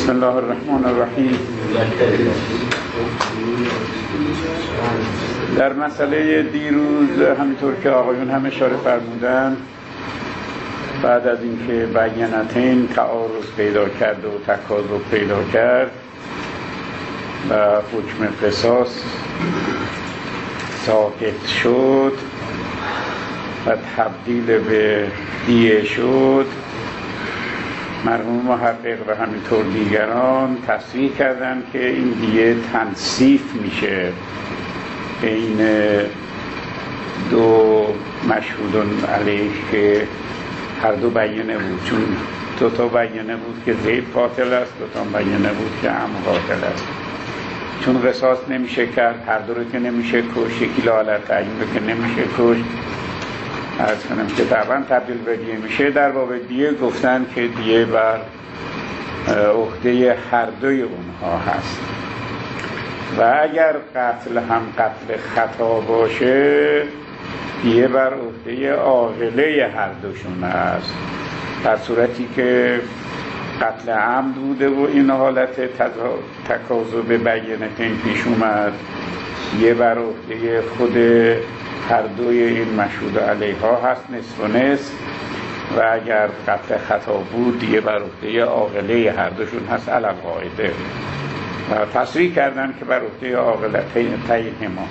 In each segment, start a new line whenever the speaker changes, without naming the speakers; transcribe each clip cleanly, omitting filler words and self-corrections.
بسم الله الرحمن الرحیم. در مسئله دیروز همینطور که آقایون هم اشاره فرمودن، بعد از اینکه بینتین تعارض پیدا کرد و تکاذب پیدا کرد و حکم قصاص ساقط شد و تبدیل به دیه شد، مرحوم محقق و همینطور دیگران تصریح کردند که این دیه تنصیف میشه بین دو مشهود علیه که هر دو بیانه بود، چون دو تا بیانه بود که زید قاتل است، دو تا بیانه بود که عمرو قاتل است. چون قصاص نمیشه کرد، هر دو رو که نمیشه کشت، یکی لاعلی تعیین رو که نمیشه کشت، عرض کنم که طبعا تبدیل به دیه میشه. در باب دیه گفتن که دیه بر عهده هر دوی اونها هست و اگر قتل هم قتل خطا باشه دیه بر عهده عاقله هر دوشون است. در صورتی که قتل عمد بوده و این حالت تکاذب بینتین پیش اومد، دیه بر عهده خود هر دوی این مشهود علیه ها هست، نصف و نصف، و اگر قتل خطا بود دیه بر عهده عاقله هر دوشون هست علی القاعده. و تصریح کردن که بر عهده عاقلتین ما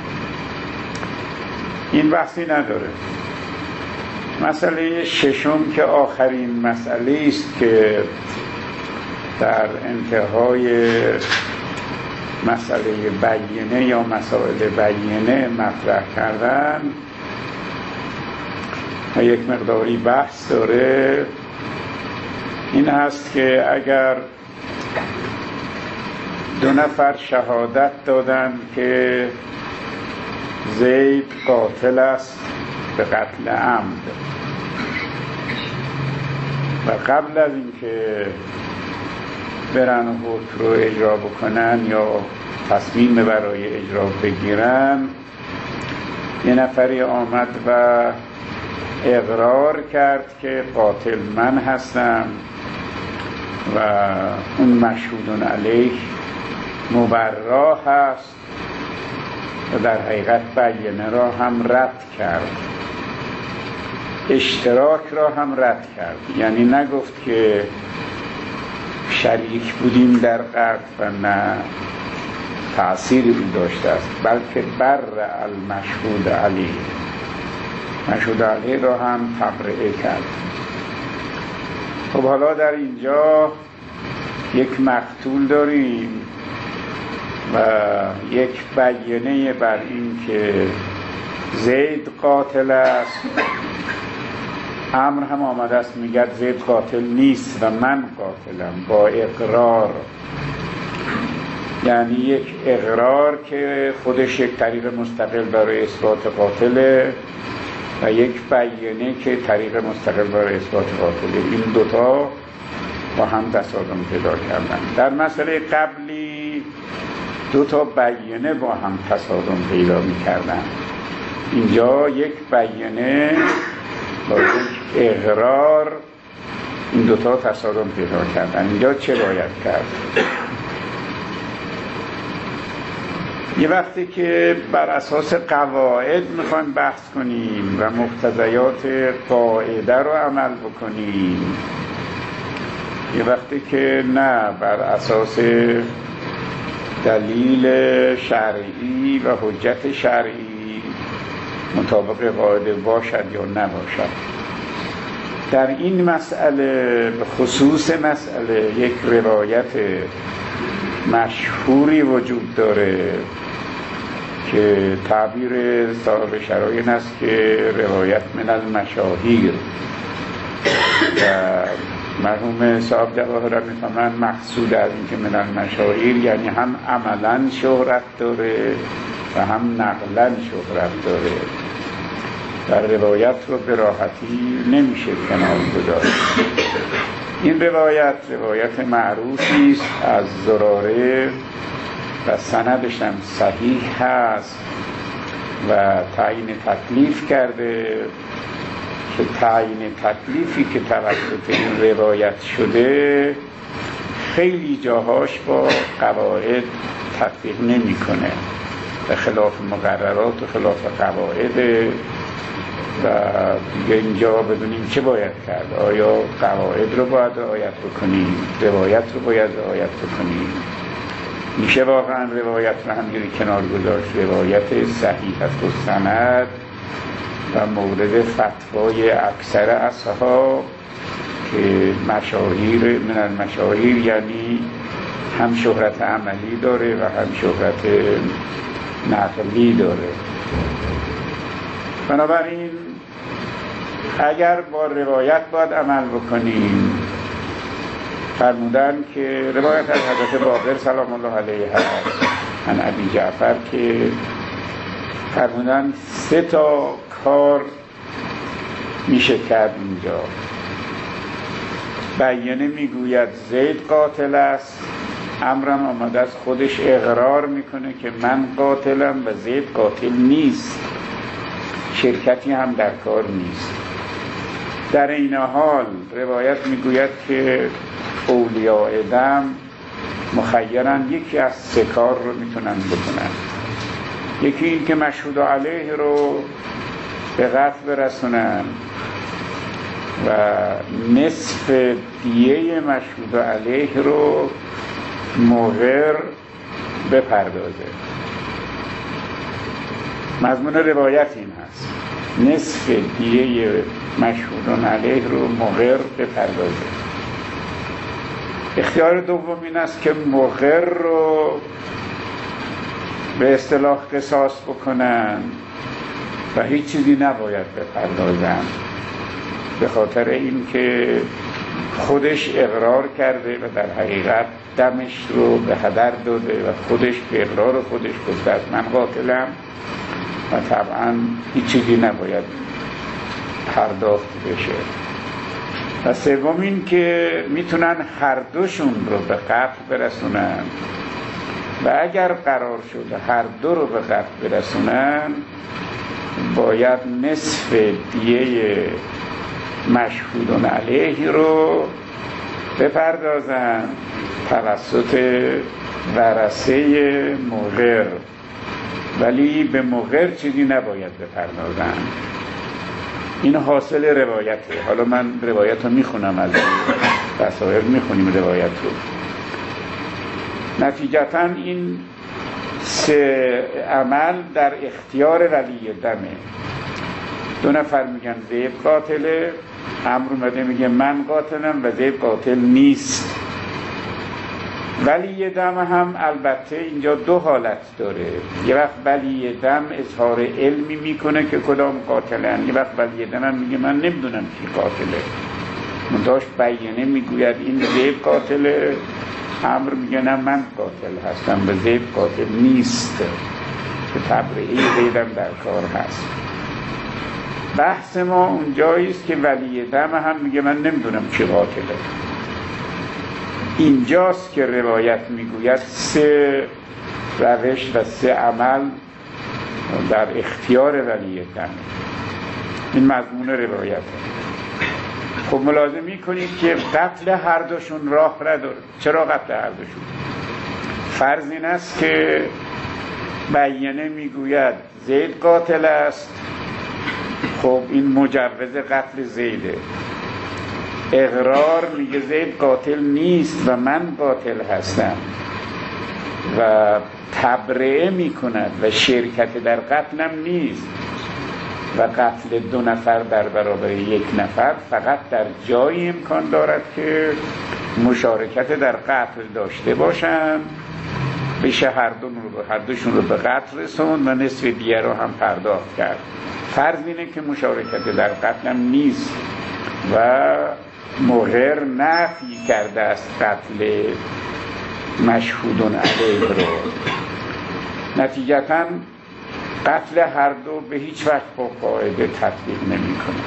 این بحثی نداره. مسئله ششم که آخرین مسئله است که در انتهای مسئله بیینه یا مسائل بیینه مطرح کردن و یک مقداری بحث داره، این هست که اگر دو نفر شهادت دادن که زید قاتل است به قتل عمد و قبل از اینکه برن حکم رو اجرا بکنن یا تصمیم برای اجرا بگیرن، یه نفری آمد و اقرار کرد که قاتل من هستم و اون مشهودون علیه مبرا هست و در حقیقت بیانه را هم رد کرد، اشتراک را هم رد کرد. یعنی نگفت که شریک بودیم در قتل و نه تأثیری او داشته است، بلکه بر المشهود علیه، مشهود علیه را هم تبرئه کرد. خب حالا در اینجا یک مقتول داریم و یک بیانه بر این که زید قاتل است، عمرو هم آمده است میگه زید قاتل نیست و من قاتلم، با اقرار. یعنی یک اقرار که خودش یک طریق مستقل برای اثبات قاتله و یک بیانه که طریق مستقل برای اثبات قاتله. این دوتا با هم تصادم پیدا کردن. در مسئله قبلی دوتا بیانه با هم تصادم پیدا میکردن، اینجا یک بیانه با یک اقرار این دوتا تصادم پیدا کردن. اینجا چه باید کرد؟ یه وقتی که بر اساس قواعد میخوایم بحث کنیم و مقتضیات قاعده رو عمل بکنیم، یه وقتی که نه بر اساس دلیل شرعی و حجت شرعی مطابق قاعده باشد یا نباشد. در این مسئله به خصوص مسئله یک روایت مشهوری وجود داره که تعبیر صاحب شرایع این است که روایت من المشاهیر و مرحوم صاحب جواهر میفهمن مقصود از این که من المشاهیر یعنی هم عملا شهرت داره و هم نقلا شهرت داره. در روایت رو به راحتی نمیشه کنار گذاشت. این روایت معروفی است از زراره و سندش هم صحیح هست و تعیین تکلیف کرده که تعیین تکلیفی که توسط این روایت شده خیلی جاهاش با قواعد تطبیق نمیکنه، به خلاف مقررات و خلاف قواعد. و دیگه اینجا ببینیم چه باید کرد. آیا قواعد رو باید رعایت بکنیم، روایت رو باید رعایت بکنیم؟ میشه واقعا روایت رو همجوری کنار گذاشت؟ روایت صحیح است و سند و مورد فتوای اکثر اصحاب که مشاهیر من المشاهیر، یعنی هم شهرت عملی داره و هم شهرت نقلی داره. بنابراین اگر با روایت باید عمل بکنیم، فرمودن که روایت از حضرت باقر سلام الله علیه هست عن ابی جعفر که فرمودن 3 کار میشه کرد اینجا. بیانه میگوید زید قاتل است، امرم آمده از خودش اقرار میکنه که من قاتلم و زید قاتل نیست، شرکتی هم در کار نیست. در این حال روایت میگوید که اولیاء دم مخیرن، یکی از 3 کار رو میتونن بکنن. یکی این که مشهود علیه رو به قتل برسونن و نصف دیه مشهود علیه رو مغر بپردازه. مضمون روایت این هست، نصف دیه مشهود علیه رو مغر بپردازه. اختیار دوم این است که مغر رو به اصطلاح قصاص بکنن و هیچ چیزی نباید بپردازن، به خاطر اینکه خودش اقرار کرده و در حقیقت دمش رو به هدر داده و خودش به اقرار خودش گفته است من قاتلم و طبعا هیچ چیزی نباید پرداخت بشه. و سوم این که میتونن هر دوشون رو به قتل برسونن و اگر قرار شده هر دو رو به قتل برسونن باید نصف دیه مشهودون علیه رو بپردازن توسط ورثه مغر، ولی به مغر چیزی نباید بپردازن. این حاصل روایته. حالا من روایت رو میخونم، از بصائر میخونیم روایت رو. نتیجتا این 3 عمل در اختیار ولی دمه. 2 نفر میگن زید قاتله، امر اومده میگه من قاتلم و زید قاتل نیست. ولی دم هم البته اینجا 2 حالت داره. یه وقت ولی دم اظهار علمی میکنه که کدام قاتلن، یه وقت ولی دم هم میگه من نمیدونم کی قاتله، منتهاش بیانه میگوید این زید قاتله، امر میگه نه من قاتل هستم و زید قاتل نیست، که تبرئه زیدم در کار هست. بحث ما اونجاییست که ولی دم هم میگه من نمیدونم کی قاتله. اینجاست که روایت میگوید 3 روش و 3 عمل در اختیار ولی دم. این مضمون روایته. خب ملاحظه میکنید که قتل هر دوشون راه نداره. چرا قتل هر دوشون؟ فرض این است که بیانه میگوید زید قاتل است، خب این مجوز قتل زیده. اقرار میگه زید قاتل نیست و من قاتل هستم و تبرئه میکند و شرکت در قتلم نیست و قتل 2 نفر در برابر 1 نفر فقط در جایی امکان دارد که مشارکت در قتل داشته باشن، بشه هر دوشون رو به قتل رسوند و نصف دیه رو هم پرداخت کرد. فرض اینه که مشارکت در قتلم نیست و مغر نفی کرده است قتل مشهودون علیه رو. نتیجتا قتل هر دو به هیچ وقت با قاعده تطبیق نمی کنه.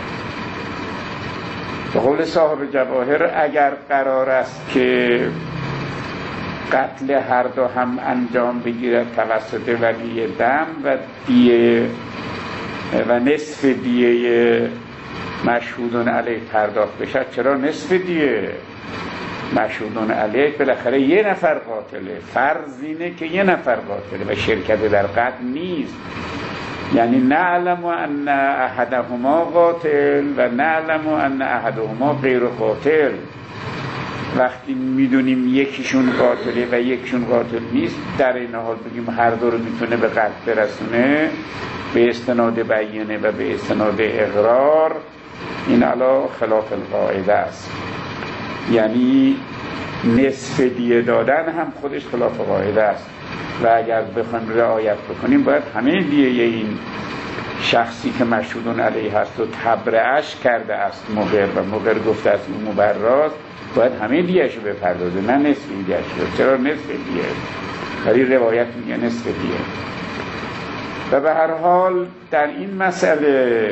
به قول صاحب جواهر اگر قرار است که قتل هر دو هم انجام بگیرد توسط ولی دم و دیه و نصف دیه مشهودون علیه پرداخت بشد، چرا نصف دیه؟ مشهودون علیه بالاخره یه نفر قاتله، فرض اینه که یه نفر قاتله و شرکت در قتل نیست. یعنی نعلم ان احدهما قاتل و نعلم ان احدهما غیر قاتل. وقتی میدونیم یکیشون قاتله و یکیشون قاتل نیست، در این حال بگیم هر دو رو میتونه به قتل برسونه به استناد بیانه و به استناد اقرار، این علا خلاف القاعده است. یعنی نصف دیه دادن هم خودش خلاف قاعده است و اگر بخوایم رعایت بکنیم باید همه دیه این شخصی که مشهودون علیه هست و تبرئه‌اش کرده است مقر و مقر گفته است اون مبراست، باید همه دیه‌اش رو بپردازه، نه نصف دیه‌اش رو. چرا نصف دیه؟ ولی روایت میگه نصف دیه. و به هر حال در این مسئله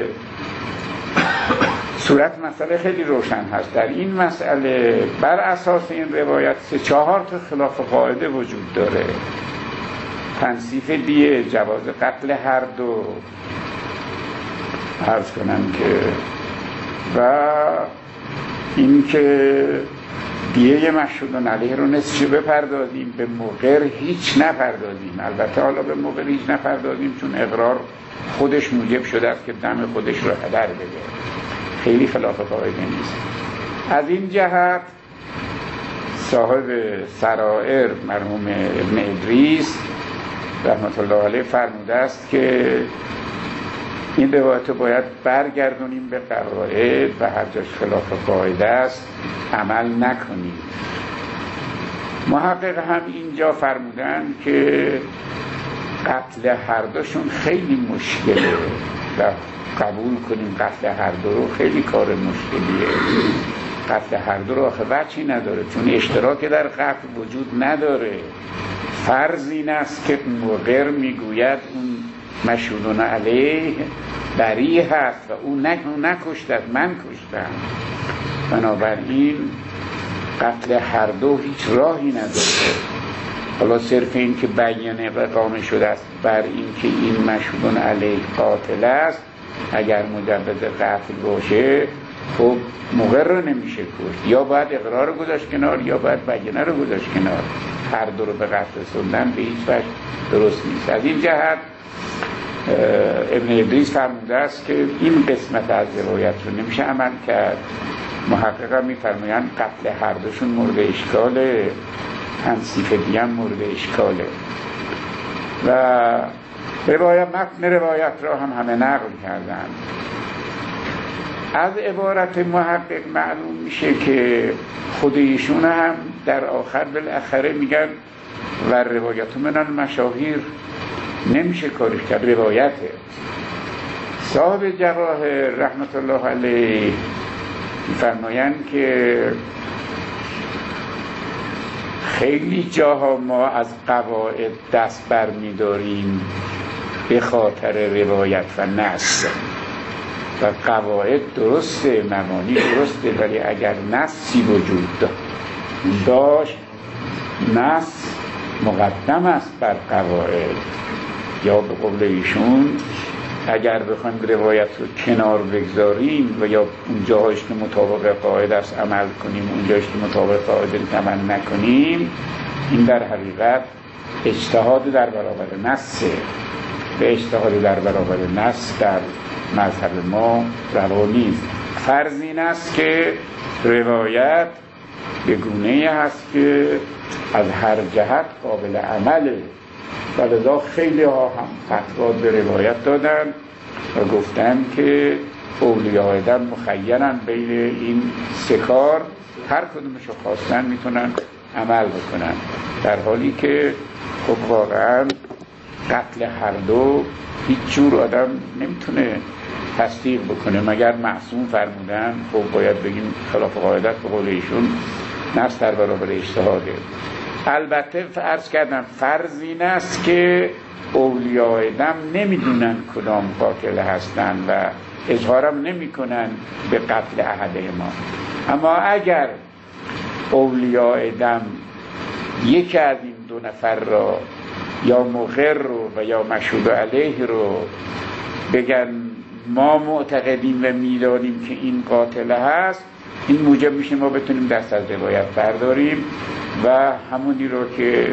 صورت مسئله خیلی روشن هست. در این مسئله بر اساس این روایت 3-4 تا خلاف قاعده وجود داره. تنصیف دیه، جواز قتل هر دو، عرض کنم که و این که دیه مشهودون علیه رو نصفش بپردازیم، به مقر هیچ نپردازیم. البته حالا به مقر هیچ نپردازیم چون اقرار خودش موجب شده است که دم خودش رو هدر بده، خیلی خلاف قاعده نیست. از این جهت صاحب سرائر مرحوم ابن ادریس رحمت الله علیه فرموده است که این روایت باید برگردونیم به قواعد و هر جاش خلاف قاعده است عمل نکنیم. محقق هم اینجا فرمودن که قتل هر دوشون خیلی مشکله و قبول کنیم قتل هر دو رو خیلی کار مشکلیه. قتل هر دو رو آخه وجهی نداره چون اشتراک در قتل وجود نداره. فرض این است که مقر میگوید اون مشهودون علیه بری هست و اون نکشتد، من کشتم. بنابراین قتل هر دو هیچ راهی نداره. حالا صرف این که بیانه اقامه شده است بر این که این مشهودون علیه قاتل است، اگر مجوز قتل باشه خب مقر رو نمیشه کشت، یا باید اقرار رو گذاشت کنار یا باید بیانه رو گذاشت کنار. هر دو رو به قتل رسوندن به هیچ وجه درست نیست. از این جهت ابن ادریس فرموده است که این قسمت از روایت رو نمیشه عمل کرد. محققا میفرمایند قتل هر دوشون مورد اشکاله، تنصیف دیگه هم مورد اشکاله و متن روایت را هم همه نقل کردن. از عبارت محقق معلوم میشه که خود ایشون هم در آخر بالاخره میگن و روایت من المشاهیر، نمیشه کارش کرد، روایته. صاحب جواهر رحمت الله علیه میفرمایند که خیلی جاها ما از قواعد دست بر می‌داریم به خاطر روایت و نص و قواعد درسته، مبانی درسته، ولی اگر نصی وجود داشت نص مقدم است بر قواعد. یا به قول ایشون اگر بخوایم روایت رو کنار بگذاریم و یا اون جاهاش که مطابق قاعده است عمل کنیم، اون جاهاش که مطابق قاعده عمل نکنیم، این در حقیقت اجتهاد در برابر نصه. به اجتهاد در برابر نص در مذهب ما روا نیست. فرض این است که روایت به گونه‌ای هست که از هر جهت قابل عمله و لذا خیلی ها هم فتوا به روایت دادن و گفتن که اولیاء دم مخیرن بین این سه کار، هر کدومشو خواستن میتونن عمل بکنن، در حالی که خب واقعا قتل هر دو هیچ جور آدم نمیتونه تصدیق بکنه مگر معصوم فرمودن. خب باید بگیم خلاف قاعدت به قول ایشون نص در برابر اجتهاده. البته عرض کردم فرض این است که اولیاء دم نمیدونن کدام قاتل هستن و اظهارم نمی کنن به قتل احد ما. اما اگر اولیاء دم یکی از این دو نفر را یا مقر رو و یا مشهود علیه رو بگن ما معتقدیم و میدانیم که این قاتل هست، این موجب میشه ما بتونیم دست از روایت برداریم و همونی رو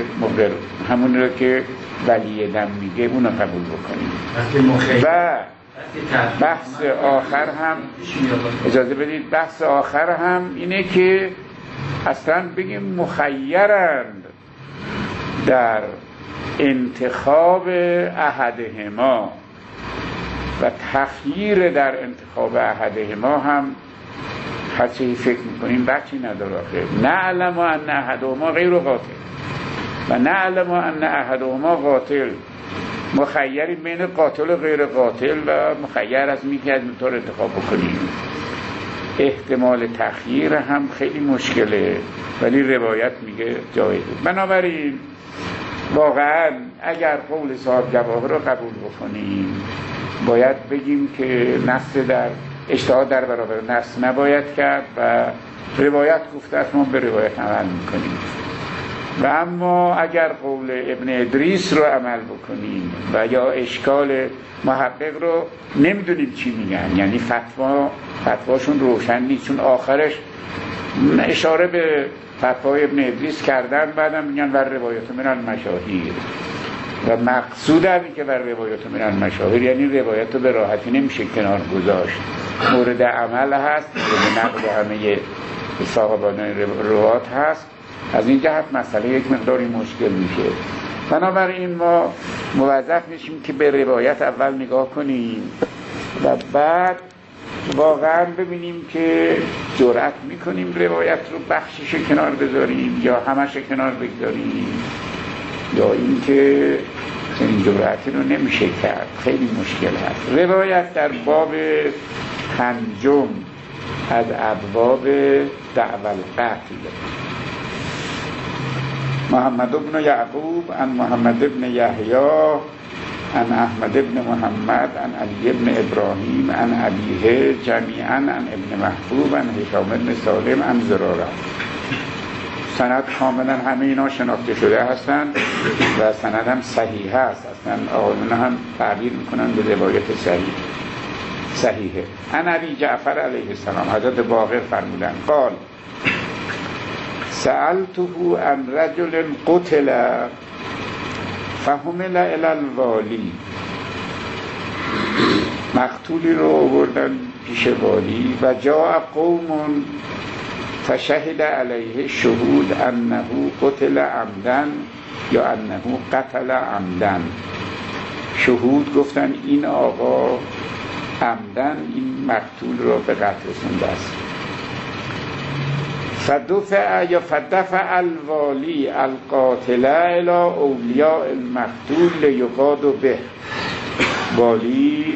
که ولی دم میگه اونو قبول بکنیم. و بحث آخر هم اجازه بدید، بحث آخر هم اینه که اصلا بگیم مخیرند در انتخاب احدهما و تخییر در انتخاب احدهما هم هر چیزی فکر میکنیم بچی نداره. نعلم ان احدهما غیر قاتل و نعلم ان احدهما قاتل، مخیری بین قاتل و غیر قاتل و مخیر از میگه از طور انتخاب بکنیم. احتمال تخییر هم خیلی مشکله ولی روایت میگه جایزه. بنابراین واقعا اگر قول صاحب جواهر رو قبول بکنیم باید بگیم که نص در اجتهاد در برابر نص نباید کرد و روایت گفته است ما به روایت عمل میکنیم. و اما اگر قول ابن ادریس رو عمل بکنیم و یا اشکال محقق رو نمیدونیم چی میگن، یعنی فتواشون روشن نیست، چون آخرش اشاره به فتوای ابن ادریس کردن بعدم میگن بر روایت من المشاهیر و مقصود همین که بر روایت من المشاهیر یعنی روایت رو به راحتی نمیشه کنار گذاشت، مورد عمل هست، مورد نقل همه صاحبان روایات هست. از این جهت مسئله یک مقداری مشکل میشه. بنابراین ما موظف میشیم که به روایت اول نگاه کنیم و بعد واقعا ببینیم که جرأت میکنیم روایت رو بخشش کنار بذاریم یا همش کنار بگذاریم یا اینکه این جرأتی رو نمیشه کرد، خیلی مشکل هست. روایت در باب پنجم از ابواب دعوی القتل، محمد بن یعقوب عن محمد بن یحیی عن احمد بن محمد عن علی بن ابراهیم عن ابیه جمیعا عن ابن محبوب عن هشام بن سالم عن زراره. سند کاملا همه اینا شناخته شده هستند و سند هم صحیح هست، اصلا آقایون هم تعبیر میکنن به روایت صحیحه. عن ابی جعفر علیه السلام، حضرت باقر فرمودن قال سألته عن رجل قتل فحمل الى الوالی، مقتولی رو آوردن پیش والی و جاء قوم فشهد علیه شهود انه قتل عمدن یا انه قتل عمدن. شهود گفتن این آقا عمدن این مقتول رو به قتل رسونده است. فدفع الوالی القاتل الى اولیاء المقتول لیقاد به، والی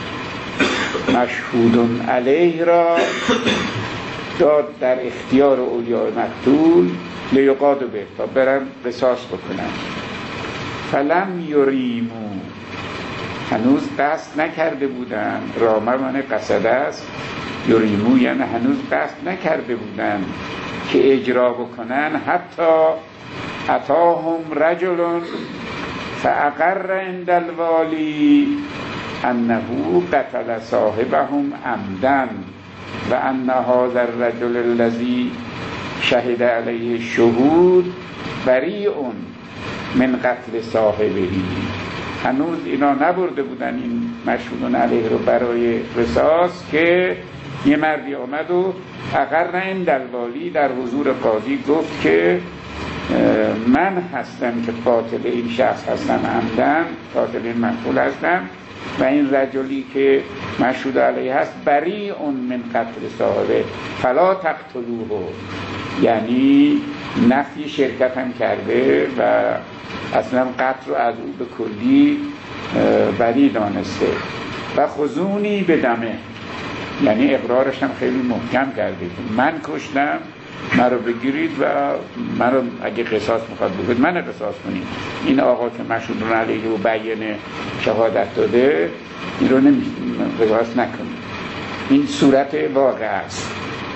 مشهود علیه را داد در اختیار اولیاء مقتول لیقاد به، تا برن قصاص بکنن. فلم یریمو، هنوز قصد نکرده بودن، رامه من قصد است، یریمو یعنی هنوز قصد نکرده بودن که اجرا بکنن. حتی اتاهم رجل فاقر عند الوالی انه قتل صاحبهم عمدن و ان هذا الرجل الذي شهد علیه الشهود بریء من قتل صاحبه. هنوز اینا نبرده بودن این مشهودون علیه رو برای قصاص که یه مردی آمد و اقر عند الوالی در حضور قاضی گفت که من هستم که قاتل این شخص هستم عمدن، قاتل این مقتول هستم و این رجلی که مشهود علیه هست بریء من قتل صاحبه فلا تقتلوه، یعنی نفی شرکت هم کرده و اصلا قتل رو از او به کلی بری دانسته. و خذونی به دمه، یعنی اقرارش هم خیلی محکم کرده که من کشتم، من رو بگیرید و من رو اگه قصاص میخواد بگید من قصاص کنید. این آقا که مشهود علیه و بیان شهادت داده این رو قصاص نکنید. این صورت واقع است.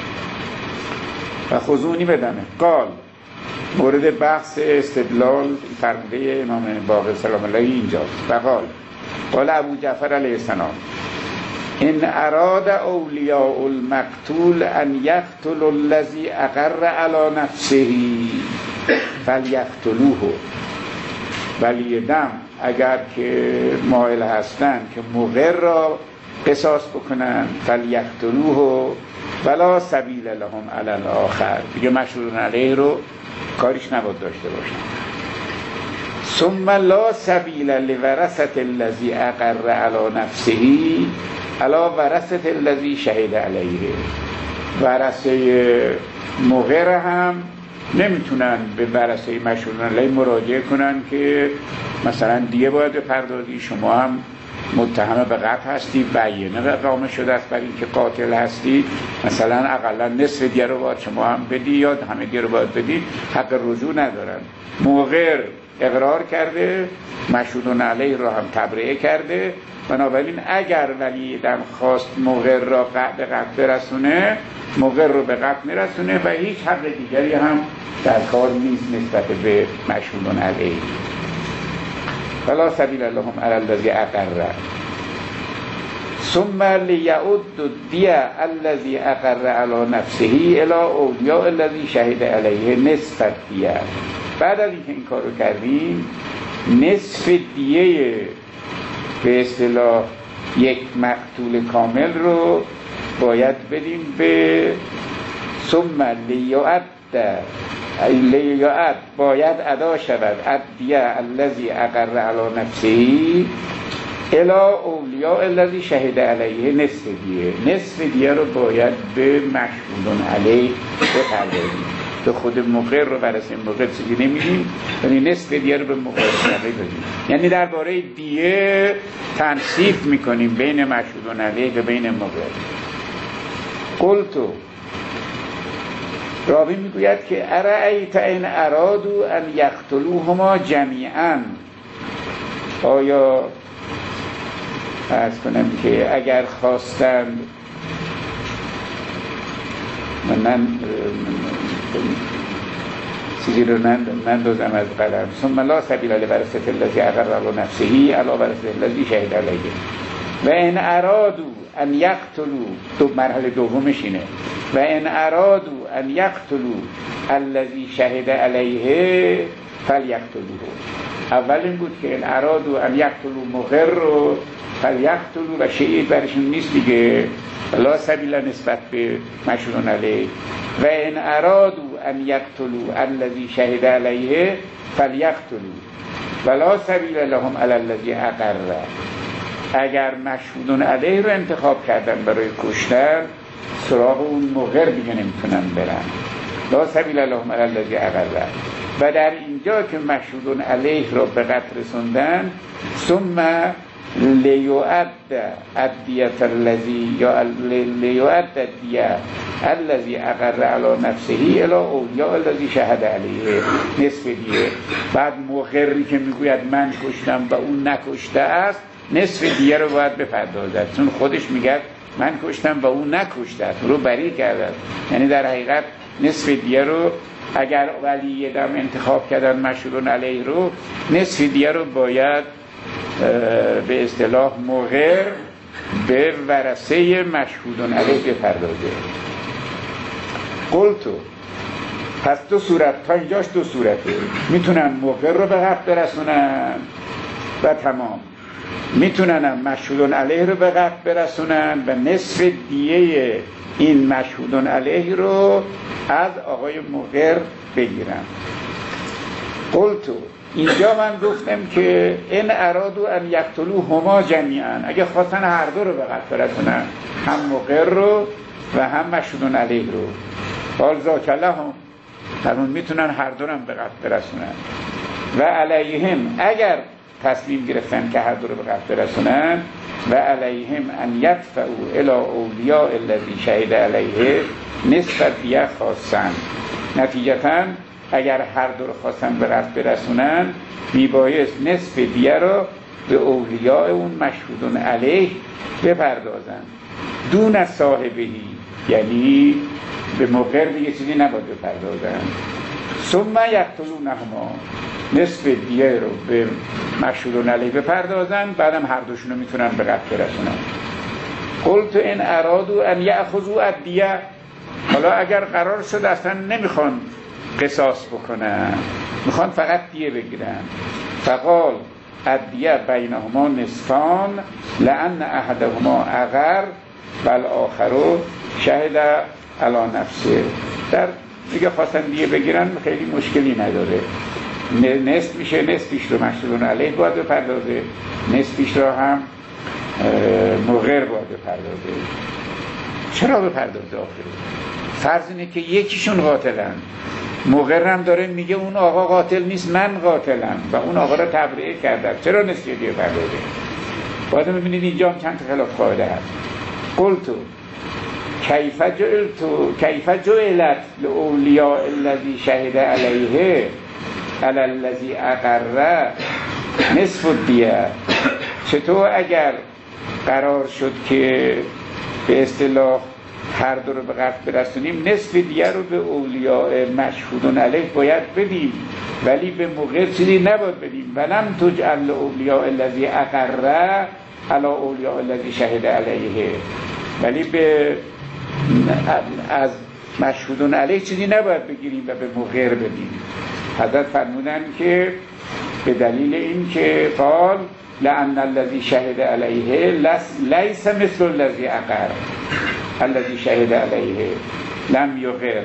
و خذونی بدمه. قال مورد بحث استدلال فرموده امام باقر سلام الله اینجاست. و قال ابو جعفر علیه السلام ان اراد اولیاء المقتول ان یقتل الذی اقر علی نفسه فلیقتلوه. ولی دم اگر که مایل هستند که مقر را قصاص بکنن فلیقتلوه ولا سبیل لهم علی الاخر، دیگه مشهور علیه رو کاریش نباید داشته باشن. ثم لا سبیل لورثة الذی اقر علی نفسه علی ورثة الذی شهد علیه. ورثه مقر هم نمیتونن به ورثه مشهور علیه مراجعه کنن که مثلا دیه باید بپردازی، شما هم متهم به قتل هستی، بیانیه اقامه شده است برای اینکه قاتل هستی، مثلا اقلا نصف دیه رو باید شما هم بدی یا همه دیه رو باید بدی، حق رجوع ندارن. مقر اقرار کرده، مشهود علیه را هم تبرئه کرده، بنابراین اگر ولی دم خواست مقر را به قتل برسونه، مقر رو به قتل میرسونه و هیچ حق دیگری هم در کار نیست نسبت به مشهود علیه. فلا سبیل لهم علی الذی اقر ثم لیعد الدیه الذی اقر علی نفسه الی اولیاء الذی شهد علیه نصف الدیه. بعد از اینکه این کار رو کردیم، نصف دیه به اصطلاح یک مقتول کامل رو باید بدیم به ثم لیعد باید ادا شود الدیه الذی اقر علی نفسه الی اولیاء الذی شهد علیه نصف دیه. نصف دیه رو باید به مشهودون علیه بپردازیم، به خود مقر رو برسه مقر چیزی نمیدیم، یعنی نصف دیه رو به مقر بدیم. یعنی درباره دیه تنصیف میکنیم بین مشهودون علیه و بین مقر. قلتو راوی میگوید که ارأیت این ارادو ان یقتلوهما جمیعا، آیا عرض کنم که اگر خواستند من چیزی رو نندازم از قلم. ثم لا سبیل لورثة الذی اقر علی نفسه علی ورثة الذی شهد علیه و ان ارادو ان یقتلوا، دو مرحله دومش اینه، و ان ارادو ان یقتلوا الذی شهد علیه فلیقتلوه. اول این بود که ان ارادو ان یقتلوا مقر رو فلیقتلوا و شهید برشون نیست دیگه، لا سبیل نسبت به مشهور علیه. و ان ارادو ان یقتلوا الذی شهد علیه فلیقتلوا ولا سبیل لهم علی الذی اقر. اگر مشهودون علیه رو انتخاب کردن برای کشتن، سراغ اون مقر دیگه نمیتونن برن، لا سبیل لهم علی الذی اقر. و در اینجا که مشهودون علیه رو به قتل رسوندن، ثم لیعد الدیه الذی یا لیعد الدیه الذی اقر علی نفسه الی اولیاء الذی شهد علیه نصف دیه. بعد مقری که میگوید من کشتم و اون نکشته است، نصف دیه رو باید بپردازد، چون خودش میگه من کشتم و اون نکشته است، رو بری کرده. یعنی در حقیقت نصف دیه رو اگر ولی دم انتخاب کردن مشهورون علیه رو، نصف دیه رو باید به اصطلاح مقر به ورثه مشهودون علیه بپردازه. قلتو، پس دو صورت، تا اینجاش دو صورته، میتونن مقر رو به قتل برسونن و تمام، میتونن مشهودون علیه رو به قتل برسونن و نصف دیه این مشهودون علیه رو از آقای مقر بگیرن. قلتو، اینجا من گفتم که این ارادو ان یقتلوهما جمیعا، اگه خواستن هر دو رو به قتل برسونن، هم مقر رو و هم مشهودون علیه رو، قال ذاک لهم، فرمون میتونن هر دو رو به قتل برسونن. و علیهم، اگر تصمیم گرفتن که هر دو رو به قتل برسونن، و علیهم ان یدفعوا الی اولیاء الذی شهد علیه نصف دیه خواستن. نتیجتاً اگر هر دو رو خواستن به قتل برسونن، میبایست نصف دیه رو به اولیاء اون مشهودون علیه بپردازن، دون صاحبهی، یعنی به مقر دیگه چیزی نباید بپردازن. ثم یقتلونهما، نصف دیه رو به مشهودون علیه بپردازن، بعدم هر دوشون رو میتونن به قتل برسونن. قلت ان ارادوا ان یأخذوا الدیه، حالا اگر قرار شد اصلا نمیخوان قصاص بکنن، میخوان فقط دیه بگیرن، فقال الدیه بینهما نصفان لان احدهما اقر والآخر شهد علی نفسه. در دیگه خواستن دیه بگیرن خیلی مشکلی نداره، نصف میشه، نصفیش رو مشهودون علیه باید بپردازه، نصفیش رو هم مغر باید بپردازه. چرا بپردازه آخر؟ فرض اینه که یکیشون قاتلن، مغر هم داره میگه اون آقا قاتل نیست، من قاتلم و اون آقا رو تبرئه کردم، چرا نصفی دیه پردازه؟ باید ببینید اینجا هم چند خلاف قاعده هست. قلتو کیف جعلت لاولیاء الذی شهد علیه علی الذی اقر نصف الدیه، چطور اگر قرار شد که به اصطلاح هر دو رو به قتل برسونیم، نصف دیه رو به اولیاء مشهودون علیه باید بدیم ولی به موقع چیزی نباید بدیم. ولم تجعل اولیاء الذی اقر علی اولیاء الذی شهد علیه، ولی به از مشهودون علیه چیزی نباید بگیریم و به مغر بدیم. حضرت فرمودن که به دلیل این که قال لأن الذی شهد علیه لیس مثل الذی اقر، الذی شهد علیه لم یقر،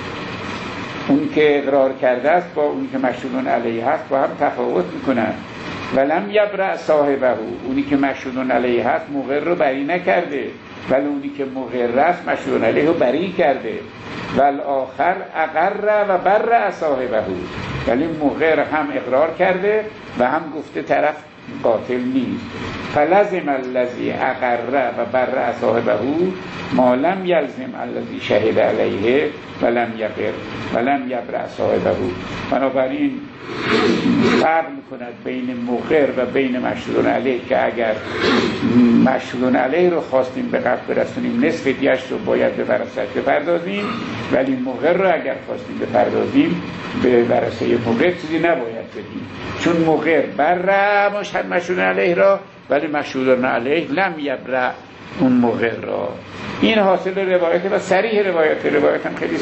اون که اقرار کرده است با اون که مشهودون علیه هست با هم تفاوت میکنن. ولم یبرأ صاحبه، اونی که مشهودون علیه هست مغر رو بری نکرده، ولی اونی که مغر است مشهودون علیه رو بری کرده. والآخر اقر و برأ صاحبه، ولی مغر هم اقرار کرده و هم گفته طرف قاتل نیست. فلزم الذی اقر و برأ صاحبه ما لم یلزم الذی شهد علیه ولم یقر ولم یبرأ صاحبه. بنابراین فرق میکند بین مغر و بین مشهودون علیه که اگر مشهودون علیه رو خواستیم به قتل برسونیم نصف دیه‌اش رو باید به ورثه بپردازیم، ولی مغر رو اگر خواستیم بپردازیم به ورثه مغر چیزی نباید بدیم، چون مغر برأ مشهودون علیه را ولی مشهودون علیه لم یبرأ اون مغر را. این حاصل روایت و صریح روایت هم خیلی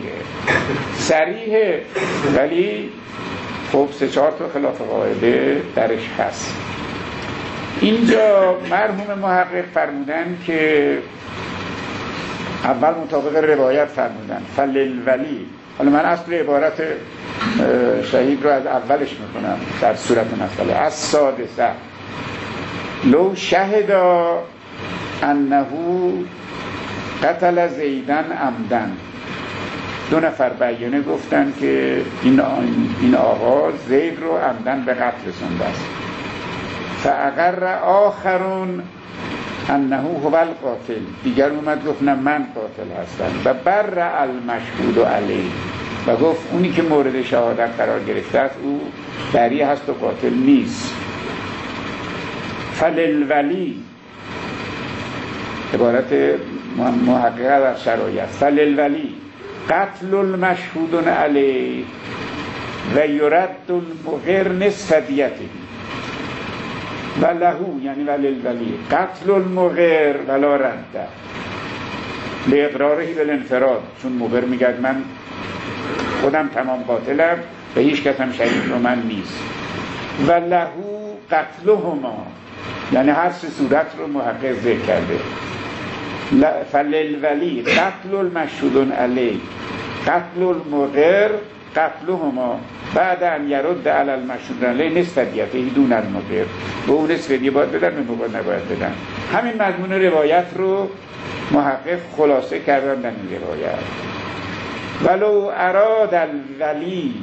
صریحه ولی خب 3-4 تا خلاف قاعده درش هست. اینجا مرحوم محقق فرمودن که اول مطابق روایت فرمودن فللولی، حالا من اصل عبارت شهید رو از اولش میکنم در صورت مسئله از سادسه لو شهدا انه قتل زیدن عمدن، 2 نفر بیانه گفتن که این آقا زید رو عمدن به قتل رسونده است. فاقر آخرون انه هو القاتل، دیگر اومد گفت نه من قاتل هستم. و برأ المشهود علیه، و گفت اونی که مورد شهادت قرار گرفته است او بری هست و قاتل نیست. فللولی، عبارت محققه در شرایط، فللولی قتل المشهود علیه و یرد المغر نصف دیته و لهو، یعنی وللولی قتل المغر ولا رده لاقراره بالانفراد، چون مغر میگه من خودم تمام قاتلم و هیچ کس هم شهید رو من نیست. و لهو قتلهما، یعنی هر 3 صورت رو محقق ذکر کرده. فللولی قتل المشهود علیه قتل المغر قتلهما بعد ان یرد علی المشهود علیه نصف دیته دون المغر، و اون نصف دیه باید بدن به مغر نباید بدن. همین مضمون روایت رو محقق خلاصه کردن در این روایت. ولو اراد الولی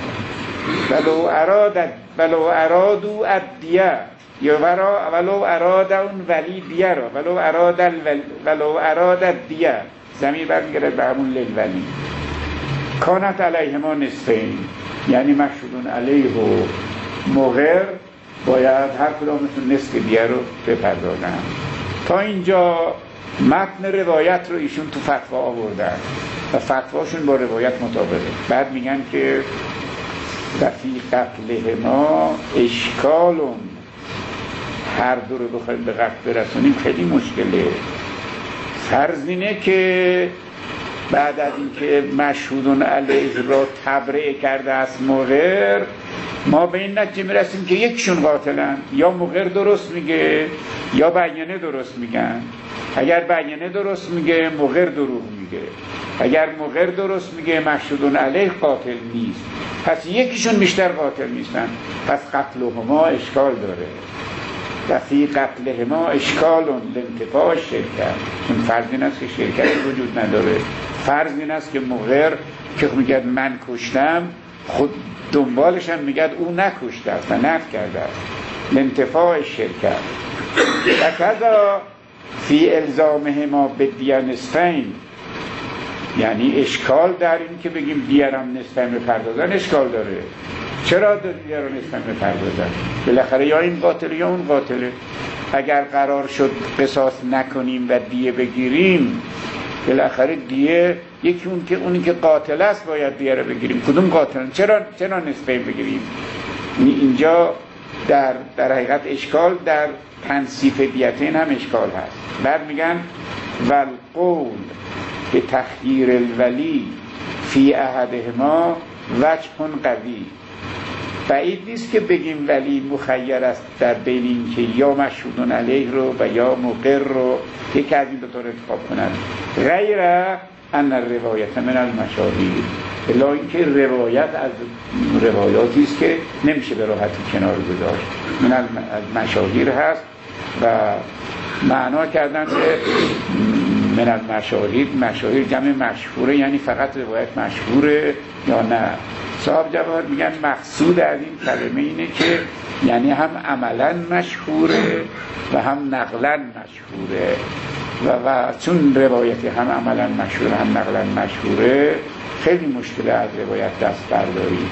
ولو ارادو الدیه، یا ولو اراد اون ولی دیه را ولو اراد الدیه، زمین برمیگرد به همون للولی. کانت علیهما نصفین، یعنی مشهودون علیه و مغر باید هر کدامشون نصف دیه رو بپردازن. تا اینجا متن روایت رو ایشون تو فتوا آوردن و فتواشون با روایت مطابقه. بعد میگن که فی قتلهما اشکالون، هر دو رو بخوایم به قتل برسونیم خیلی مشکله. فرض اینه که بعد از اینکه مشهود علیه را تبرئه کرده است مقر، ما به این نتیجه میرسیم که یکشون قاتلن. یا مقر درست میگه یا بیانه درست میگن. اگر بیانه درست میگه مقر دروغ میگه، اگر مقر درست میگه مشهود علیه قاتل نیست. پس یکیشون بیشتر قاتل نیستن، پس قتلهما اشکال داره. و فی قتلهما اشکال لانتفاع شرکت. چون فرض این است که شرکت وجود نداره. فرض این است که مقر که میگه من کشتم، خود دنبالش هم میگه او نکشته است و نفی کرده است. لانتفاع شرکت. و کذا فی الزامهما بالدیه نصفین، یعنی اشکال در این که بگیم دیه را نصفین بپردازن اشکال داره. چرا دیه را نصفین بپردازن؟ بالاخره یا این قاتله یا اون قاتله. اگر قرار شد قصاص نکنیم و دیه بگیریم، بالاخره دیه یکی اونی که قاتل است باید دیه را بگیریم. کدوم قاتل؟ چرا نصفین بگیریم؟ اینجا در حقیقت اشکال در تنصیف دیتین هم اشکال هست. بعد میگن والقول به تخییر الولی فی احدهما وجه قوی. بعید نیست که بگیم ولی مخیر است در بین این که یا مشهود علیه رو و یا مقر رو یکی از این دو طور انتخاب کنند. غیر ان الروایت من المشاهیر، الا اینکه روایت از روایاتی است که نمیشه به راحتی کنار گذاشت. من المشاهیر هست و معنا کردن که من المشاهیر، مشاهیر جمع مشهوره، یعنی فقط روایت مشهوره یا نه. صاحب جواهر میگن مقصود از این کلمه اینه که یعنی هم عملا مشهوره و هم نقلا مشهوره و چون روایتی هم عملا مشهوره هم نقلا مشهوره، خیلی مشکل از روایت دست برداری.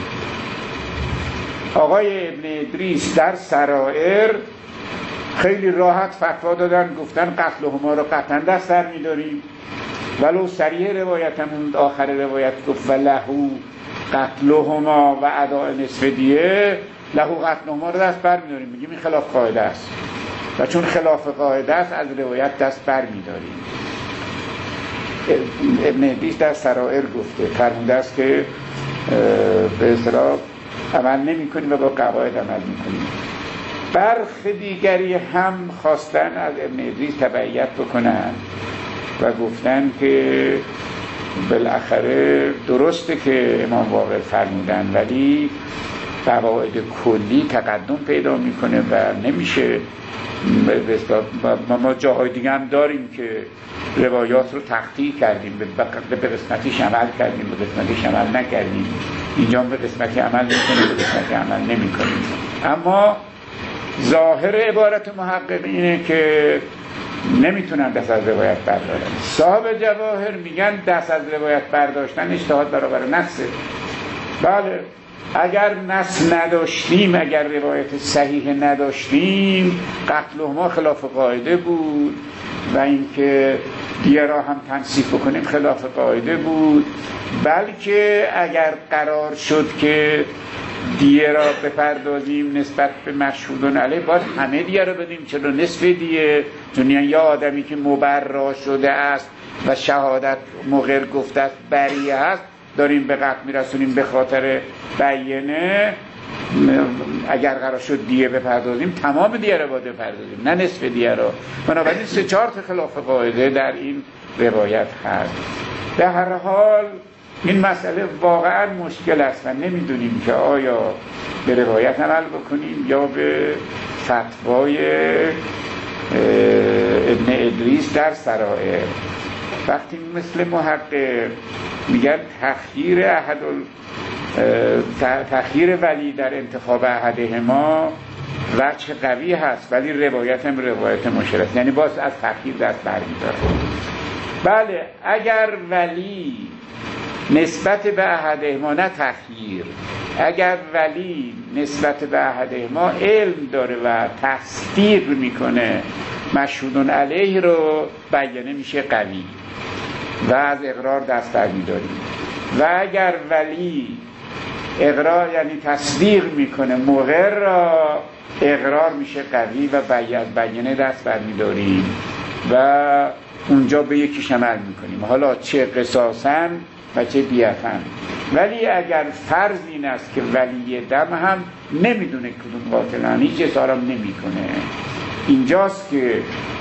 آقای ابن ادریس در سرائر خیلی راحت فتوا دادن، گفتن قتلهما رو قطعا دست بر می‌داریم. ولو صریح روایتمون آخر روایت گفت ولهو قتلهما و اداء نصف دیه، لهو قتلهما رو دست بر می‌داریم. میگیم این خلاف قاعده است و چون خلاف قاعده است از روایت دست بر می‌داریم. ابن ادریس در سرائر گفته، فرموده است که به اصطلاح عمل نمی‌کنیم و با قواعد عمل می‌کنیم. برخ دیگری هم خواستن از ابن ادریس تبعیت بکنن و گفتن که بالاخره درسته که امام واقع فرمودن ولی قواعد کلی تقدم پیدا میکنه و نمیشه. ما جاهای دیگه هم داریم که روایات رو تقطیع کردیم، به قسمتیش عمل کردیم، به قسمتیش عمل نکردیم. اینجا به قسمتی عمل میکنیم، به قسمتی عمل نمیکنیم. اما ظاهر عبارت محقق اینه که نمیتونن دست از روایت بردارن. صاحب جواهر میگن دست از روایت برداشتن اجتهاد برابر نصه. بله، اگر نص نداشتیم، اگر روایت صحیح نداشتیم، قتلهما خلاف قاعده بود و اینکه دیه را هم تنصیف بکنیم خلاف قاعده بود. بلکه اگر قرار شد که دیه را بپردازیم نسبت به مشهود علیه، باید همه دیه را بدیم. چرا نصف دیه؟ چون یا آدمی که مبرا شده است و شهادت مقر گفته است بریه است داریم به قتل میرسونیم به خاطر بیانه. اگر قرار شد دیه بپردازیم تمام دیه را باید بپردازیم، نه نصف دیه را. بنابراین 3-4 خلاف قاعده در این روایت هست. به هر حال این مسئله واقعا مشکل است و نمیدونیم که آیا به روایت عمل بکنیم یا به فتوای ابن ادریس در سرائر. وقتی مثل محقق میگن تخییر ولی در انتخاب احدهما وجه قوی هست ولی روایت هم روایت مشکل است، یعنی باز از تخییر دست برمی‌داره. بله، اگر ولی نسبت به احدهما، نه تخییر، اگر ولی نسبت به احدهما علم داره و تصدیق میکنه مشهود علیه رو، بیانه میشه قوی و از اقرار دست برمی‌داریم. و اگر ولی اقرار یعنی تصدیق میکنه مقر را، اقرار میشه قوی و بیانه دست برمی‌داریم و اونجا به یکیش عمل میکنیم، حالا چه قصاصاً و چه دیتاً. ولی اگر فرض این است که ولی دم هم نمیدونه کدوم قاتلن، هیچ اظهارم نمیکنه، اینجاست که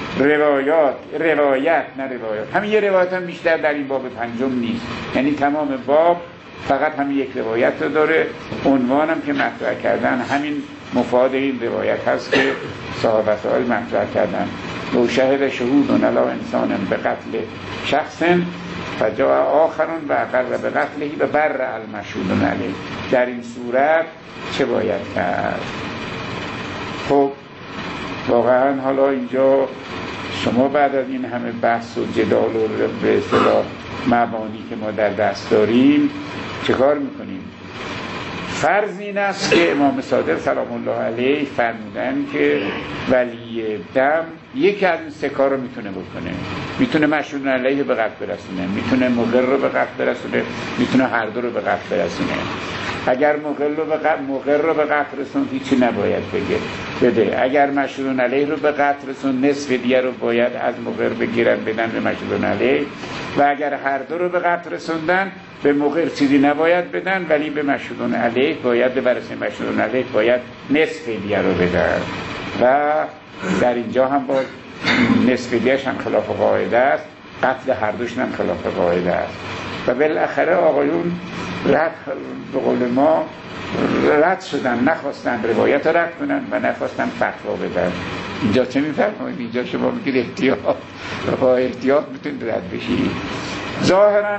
روایت همین یه روایت هم بیشتر در این باب پنجم نیست، یعنی تمام باب فقط همین یک روایت رو داره. عنوانم که مطرح کردن همین مفاد این روایت هست که صحابه سوال مطرح کردن: لو شهد شهود علی انسان به قتل شخص فجاء آخرون و اقر به قتله و بر المشهود علیه. در این صورت چه باید کرد؟ خب واقعا حالا اینجا شما بعد از این همه بحث و جدال و به اصطلاح مبانی که ما در دست داریم چه کار میکنیم؟ فرض این است که امام صادق سلام الله علیه فرمودن که ولی دم یکی از این سه کار رو میتونه بکنه. میتونه مشهود علیه به قتل برسونه، میتونه مقر رو به قتل برسونه، میتونه هر دو رو به قتل برسونه. اگر مقر رو به قتل رسون هیچی نباید بده. اگر مشهود علیه رو به قتل رسون نصف دیگه رو باید از مقر بگیرن بدن به مشهود علیه، و اگر هر دو رو به قتل رسوندن به مقر چیزی نباید بدن، ولی به مشهود علیه باید برسه، مشهود علیه باید نصف دیگه رو بدن. و در اینجا هم با نصف دیگه‌ش هم خلاف قاعده است، قتل هر دوشون هم خلاف قاعده است. و بالاخره آقایون به قول ما رد شدن، نخواستن روایت رد کنن و نخواستن فتوا بدن. اینجا چه میفرمایید؟ اینجا شما میگید احتیاط، با احتیاط میتونید رد بشید. ظاهرا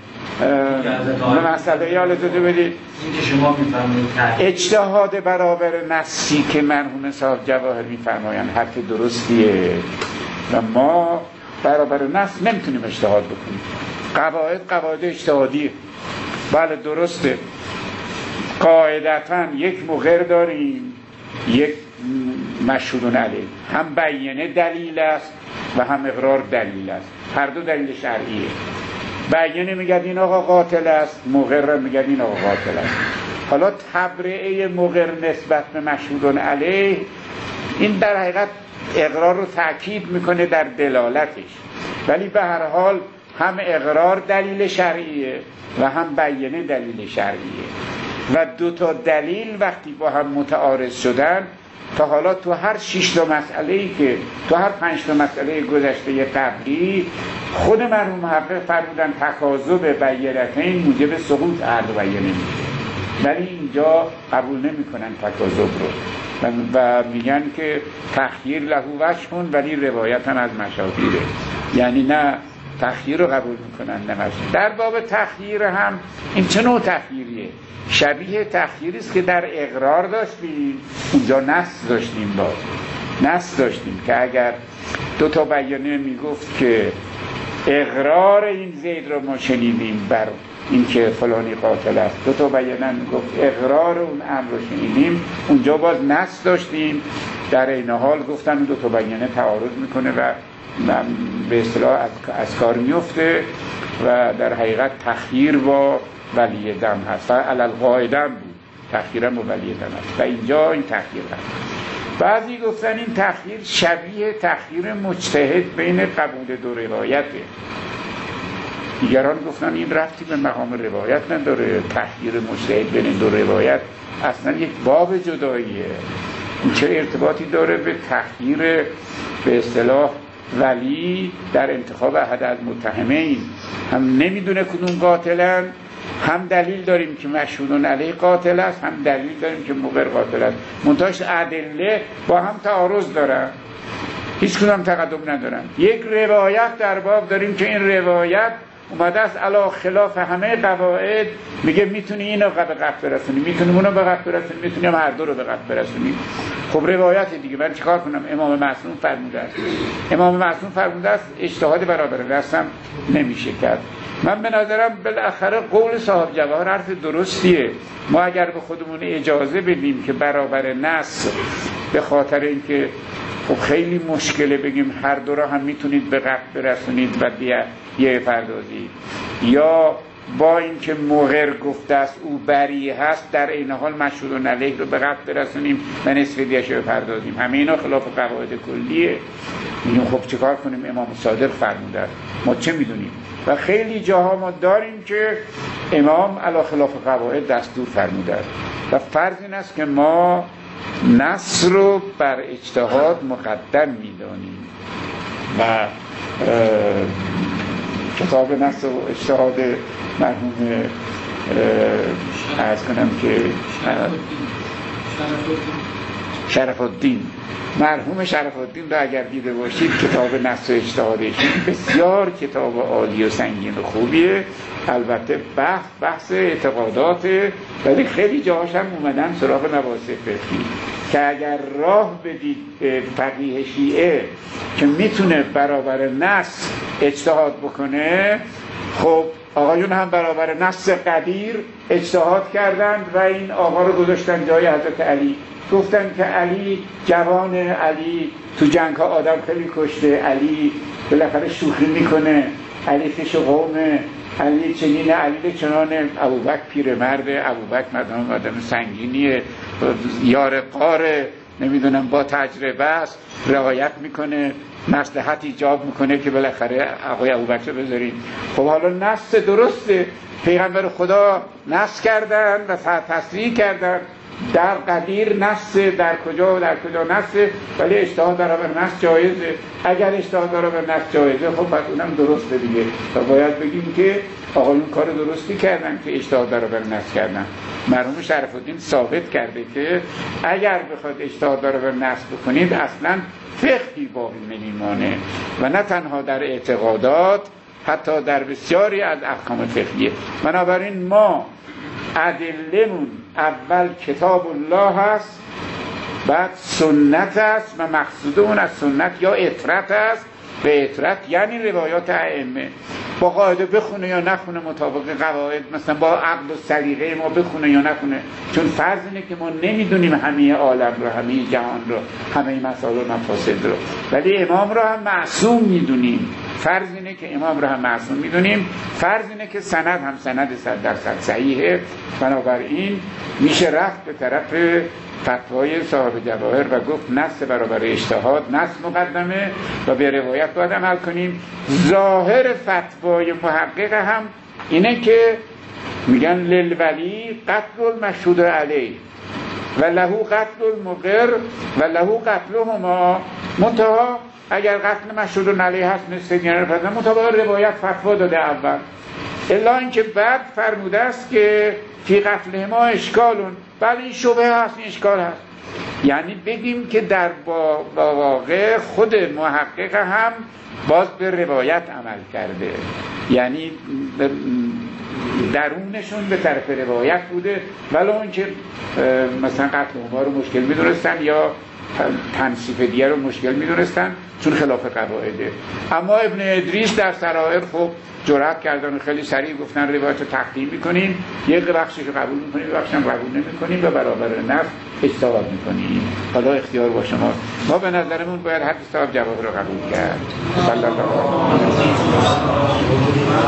مسئله یاد داده بدید
این که شما میفرمایید
اجتهاد برابر نصی که مرحوم صاحب جواهر میفرمایند حرف درستیه و ما برابر نص نمیتونیم اجتهاد بکنیم. قواعد اجتهادیه، بله درسته، قاعدتاً یک مقر داریم، یک مشهود علیه، هم بیانه دلیل است و هم اقرار دلیل است، هر دو دلیل شرعیه. بیانه میگه این آقا قاتل است، مقر میگه این آقا قاتل است. حالا تبرئه مقر نسبت به مشهود علیه این در حقیقت اقرار رو تأکید میکنه در دلالتش، ولی به هر حال هم اقرار دلیل شرعیه و هم بیانه دلیل شرعیه و دو تا دلیل وقتی با هم متعارض شدن، تا حالا تو هر 6 تا مسئله‌ای که تو هر 5 تا مسئله گذشته قبلی خود مرحوم محقق فرمودن تکاذب بیانتین موجب سقوط هر دو بیانه میشه، ولی اینجا قبول نمی‌کنن تکاذب رو و میگن که تخییر له وجه، ولی روایت هم از مشاهیره، یعنی نه تخییر رو قبول میکنن نه مشاهیر. در باب تخییر هم این چه نوع تخییریه؟ شبیه تخییری است که در اقرار داشتیم، اونجا نص داشتیم که اگر دو تا بیانیه میگفت که اقرار این زید رو ما شنیدیم بر اینکه فلانی قاتل است، دو تا بیانیه میگفت اقرار اون امر رو شنیدیم، اونجا باز نص داشتیم. در این حال گفتن اون دو تا بیانیه تعارض میکنه و به اصطلاح از کار میفته و در حقیقت تخییر با ولی دم هست و علل قاعده بود، تخییرم با ولی دم هست و اینجا این تخییر هست. بعضی گفتن این تخییر شبیه تخییر مجتهد بین قبول دو روایته، دیگران گفتن این ربطی به مقام روایت نداره، تخییر مجتهد بین دو روایت اصلا یک باب جداییه، این چه ارتباطی داره به تخییر به اصطلاح ولی در انتخاب احد از متهمین؟ هم نمیدونه کدوم قاتلن، هم دلیل داریم که مشهود علیه قاتل است، هم دلیل داریم که مقر قاتل است، منتهاش ادله با هم تعارض دارن، هیچ کدوم تقدم ندارن. یک روایت در باب داریم که این روایت اومده است علی خلاف همه قواعد، میگه میتونی اینو به قتل برسونی، میتونی اونو به قتل برسونی، میتونیم هر دو رو به قتل برسونی. خب روایت دیگه من چیکار کنم؟ امام معصوم فرموده است اجتهاد برابر نصم نمیشه کرد. من به نظرم بالاخره قول صاحب جواهر حرف درستیه. ما اگر به خودمون اجازه بدیم که برابر نص، به خاطر اینکه خب خیلی مشکله بگیم هر دو را هم میتونید به قتل برسونید و یه پردازید، یا با اینکه مقر گفته است او بری هست، در این حال مشهود علیه رو به قتل برسونیم و نصف دیش رو بپردازیم. همه اینا خلاف قواعد کلیه. میگیم خب چیکار کنیم؟ امام صادق فرموده، ما چه میدونیم؟ و خیلی جاها ما داریم که امام علی خلاف قواعد دستور فرموده و فرض این است که ما نص رو بر اجتهاد مقدم میدانیم و کتاب نص و اجتهاد مرحوم عرض کنم که مرحوم شرف الدین را اگر دیده باشید، کتاب نص و اجتهادشون بسیار کتاب عالی و سنگین و خوبیه. البته بحث اعتقاداته، ولی خیلی جاهاش هم اومدن سراغ مباحث فقهی که اگر راه بدید به فقیه شیعه که میتونه برابر نص اجتهاد بکنه، خب آقایون هم برابر نص قدیر اجتهاد کردند و این آقا رو گذاشتن جای حضرت علی. گفتن که علی جوان، علی تو جنگ ها آدم خیلی کشته، علی بالاخره شوخی میکنه، علی فیش قومه، علی چنینه، علی چنانه. ابوبکر پیرمرد، ابوبکر آدم سنگینیه، یار قاره، نمیدونم با تجربه است، رعایت میکنه، مصلحت ایجاب میکنه که بالاخره آقای ابوبکر بذاریم. خب حالا نص درسته، پیغمبر خدا نص کردن و تصریح کردن در قدیر نص، در کجا و در کجا نص، ولی اجتهاد برابر نص جایزه. اگر اجتهاد برابر نص جایزه، خب پس اونم درسته دیگه و باید بگیم که آقایون کار درستی کردن که اجتهاد برابر نص کردن. مرحوم شرف الدین ثابت کرده که اگر بخواد اجتهاد برابر نص بکنید اصلا فقهی باقی نمیمانه و نه تنها در اعتقادات، حتی در بسیاری از احکام فقهیه. بنابراین ما ادله‌مون اول کتاب الله هست، بعد سنت است و مقصود اون از سنت یا اطرت است. به اطرت یعنی روایات ائمه، با قاعده بخونه یا نخونه مطابق قواعد، مثلا با عقل و سلیقه ما بخونه یا نخونه، چون فرض اینه که ما نمیدونیم همه عالم رو، همه جهان رو، همه مسائل و مفاسد رو، ولی امام رو هم معصوم میدونیم. فرض اینه که امام رو هم معصوم میدونیم، فرض اینه که سند هم سند 100% صحیحه. بنابراین میشه رفت به طرف فتوای صاحب جواهر و گفت نص برابر اجتهاد، نص مقدمه و به روایت باید عمل کنیم. ظاهر فتوای محقق هم اینه که میگن للولی قتل المشهود علیه و لهو قتل المقر و لهو قتلهما، منتها اگر قتل مشهود علیه هست مثل دیگر فرزن مطابق روایت فتوا داده اول، الا اینکه بعد فرموده است که فی قتل ما اشکالون، بله این شبه هست، این اشکال هست. یعنی بگیم که در واقع خود محقق هم باز به روایت عمل کرده، یعنی درونشون به طرف روایت بوده، ولو اینکه مثلا قتل ما رو مشکل می‌دونستن یا تنصیف دیگر رو مشکل می‌دونستن چون خلاف قواعده. اما ابن ادریس در سرائر خب جرأت کردن و خیلی سریع گفتن روایت رو تقدیم می‌کنیم، یک بخشش رو قبول می‌کنیم، بخشش رو قبول نمی‌کنیم و برابر نص اجتهاد می‌کنیم. حالا اختیار با شما. ما به نظرمون باید حدیث صاحب جواهر رو قبول کرد. صلی الله علیه و